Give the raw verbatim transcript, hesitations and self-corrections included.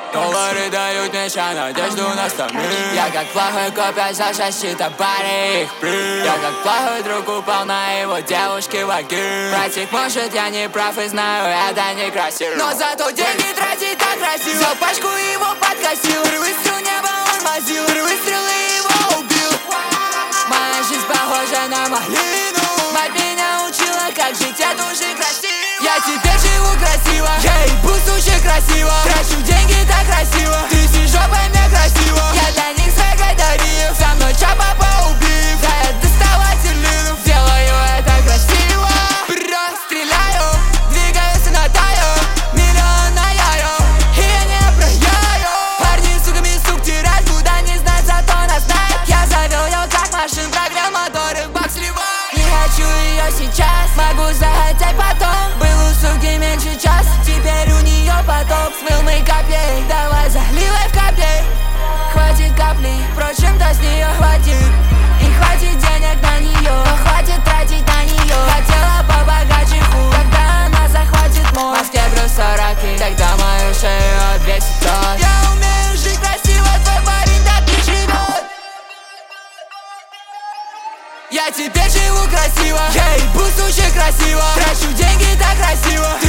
Доллары дают мне ща надежду на сто миль. Я как плохой копия защита пари их при. Я как плохой друг упал на его девушке вагин. Братик, может я не прав и знаю, это некрасиво, но зато деньги тратить так красиво. Взял пачку и его подкосил. Выстрел неба он мазил, выстрел и его убил. Моя жизнь похожа на малину. Мать меня учила, как жить, это уже красиво. Я теперь живу красиво, я ебу суши красиво. Трачу деньги так красиво, ты си жопой мне красиво. Я для них свагодарив, со мной чапа поубив. Да я доставатель линов, делаю это красиво. Бро, стреляю, двигаюсь и мотаю. Миллион на яю, и я не прояю. Парни суками сук терять, куда не знать, зато нас знает. Я завел ее как машин, прогрел моторы, в бак сливай. Не хочу ее сейчас, могу захотеть потом. Меньше час, теперь у нее поток. Смыл мои капли, давай заливай в капли. Хватит капли, впрочем-то с нее хватит. И хватит денег на нее, но хватит тратить на нее. Хотела побогаче хуй, когда она захватит мой. В Москве плюс сорок, и тогда мою шею обвесит тот. Я умею жить красиво, твой парень так не живет. Я теперь живу красиво, я ебу суши красиво. Трачу деньги так красиво.